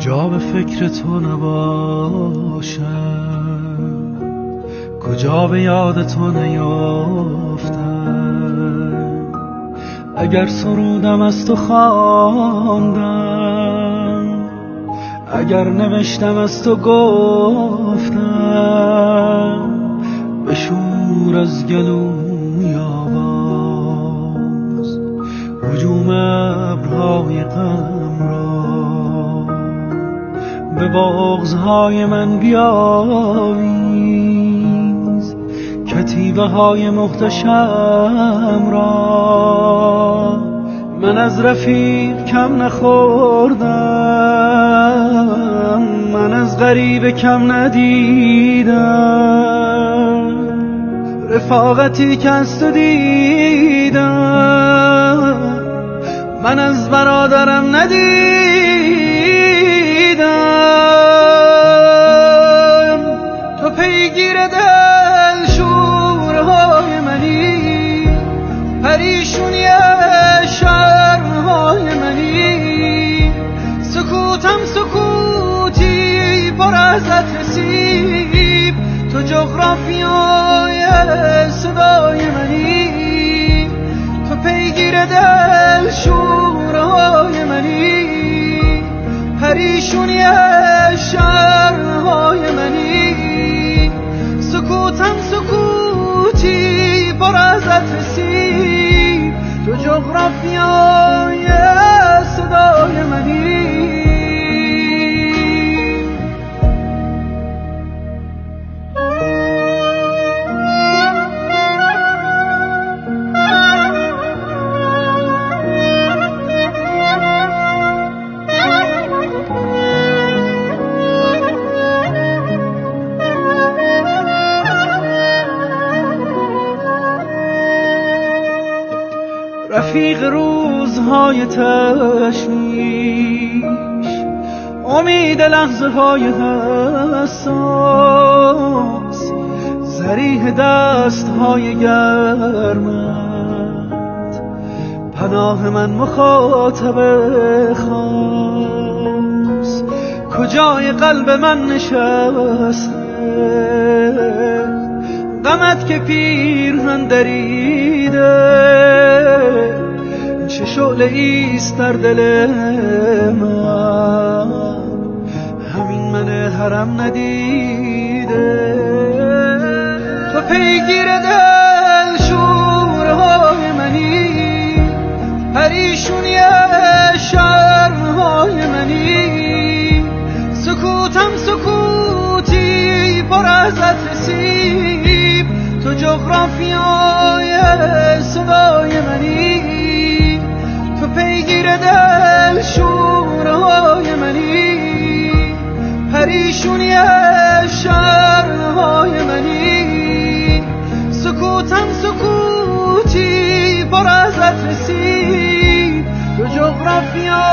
کجا به فکر تو نباشم، کجا به یاد تو نیافتم. اگر سرودم از تو خواندم، اگر نوشتم از تو گفتم، بشور از گلوی آواز هجوم ابرهای غم را. به بغض‌های من بیاویز کتیبه های محتشم را. من از رفیق کم نخوردم، من از غریب کم ندیدم. رفاقتی که از تو دیدم، من از برادرم ندیدم. تو پیگیر دل شورهای منی، پریشونی شرمهای منی. سکوتم سکوتی پر از سیب، تو جغرافیای صدای منی. تو پیگیر دل شورهای منی، پریشونی شرمهای منی. سکوتم سکوتی پر از سیب، تو جغرافیای صدای منی. رفیق روزهای تشویش، امید لحظه های حساس، ذریح دست های گرمت، پناه من مخاطب خاص. کجای قلب من نشسته غمت که پیرهن دریده؟ چه شعله ایست در دل من، همین من حرم ندیده. تو پیگیر دل شورهای منی، پریشونی شرمهای منی. سکوتم سکوتی پر از سیب، تو جغرافیای صدای منی. تو پیگیر دل شورهای منی، پریشونی شرمهای منی. سکوتم سکوتی پر از سیب، تو جغرافیای